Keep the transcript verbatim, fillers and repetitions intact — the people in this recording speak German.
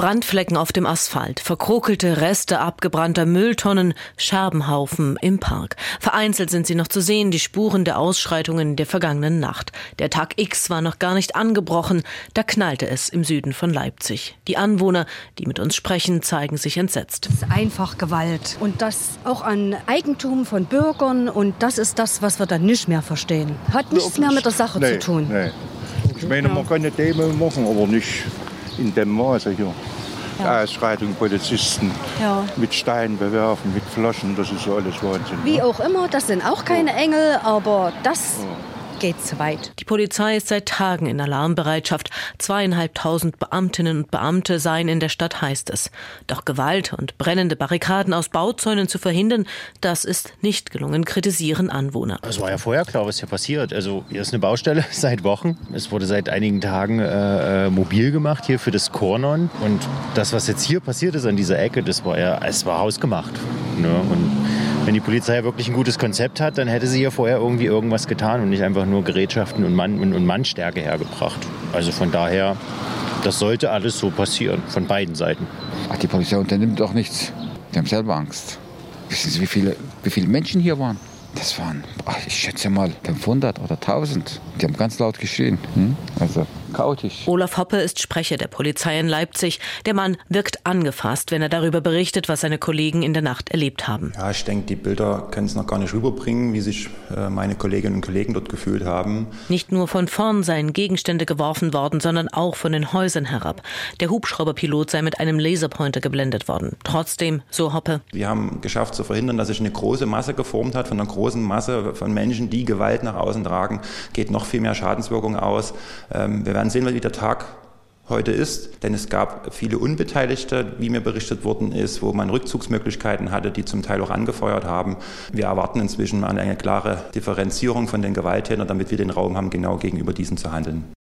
Brandflecken auf dem Asphalt, verkrokelte Reste abgebrannter Mülltonnen, Scherbenhaufen im Park. Vereinzelt sind sie noch zu sehen, die Spuren der Ausschreitungen der vergangenen Nacht. Der Tag X war noch gar nicht angebrochen, da knallte es im Süden von Leipzig. Die Anwohner, die mit uns sprechen, zeigen sich entsetzt. Das ist einfach Gewalt und das auch an Eigentum von Bürgern und das ist das, was wir dann nicht mehr verstehen. Hat nichts mehr mit der Sache nee, zu tun. Nee. Ich meine, man kann eine Demo machen, aber nicht in dem Maße hier. Ja. Ausschreitung, Polizisten ja. mit Steinen bewerfen, mit Flaschen, das ist so alles Wahnsinn. Wie auch immer, das sind auch keine ja. Engel, aber das ja. geht zu weit. Die Polizei ist seit Tagen in Alarmbereitschaft. Zweieinhalbtausend Beamtinnen und Beamte seien in der Stadt, heißt es. Doch Gewalt und brennende Barrikaden aus Bauzäunen zu verhindern, das ist nicht gelungen, kritisieren Anwohner. Es war ja vorher klar, was hier passiert. Also hier ist eine Baustelle seit Wochen. Es wurde seit einigen Tagen äh, mobil gemacht hier für das Kornon. Und das, was jetzt hier passiert ist an dieser Ecke, das war ja, es war hausgemacht. Ne? Und wenn die Polizei wirklich ein gutes Konzept hat, dann hätte sie ja vorher irgendwie irgendwas getan und nicht einfach nur Gerätschaften und, Mann, und, und Mannstärke hergebracht. Also von daher, das sollte alles so passieren, von beiden Seiten. Ach, die Polizei unternimmt doch nichts. Die haben selber Angst. Wissen Sie, wie viele, wie viele Menschen hier waren? Das waren, ach, ich schätze mal, fünfhundert oder tausend. Die haben ganz laut geschrien. Hm? Also chaotisch. Olaf Hoppe ist Sprecher der Polizei in Leipzig. Der Mann wirkt angefasst, wenn er darüber berichtet, was seine Kollegen in der Nacht erlebt haben. Ja, ich denke, die Bilder können es noch gar nicht rüberbringen, wie sich äh, meine Kolleginnen und Kollegen dort gefühlt haben. Nicht nur von vorn seien Gegenstände geworfen worden, sondern auch von den Häusern herab. Der Hubschrauberpilot sei mit einem Laserpointer geblendet worden. Trotzdem, so Hoppe: Wir haben geschafft zu verhindern, dass sich eine große Masse geformt hat von einer großen Masse von Menschen, die Gewalt nach außen tragen. Geht noch viel mehr Schadenswirkung aus. Ähm, wir werden sehen, wie der Tag heute ist, denn es gab viele Unbeteiligte, wie mir berichtet worden ist, wo man Rückzugsmöglichkeiten hatte, die zum Teil auch angefeuert haben. Wir erwarten inzwischen eine klare Differenzierung von den Gewalttätern, damit wir den Raum haben, genau gegenüber diesen zu handeln.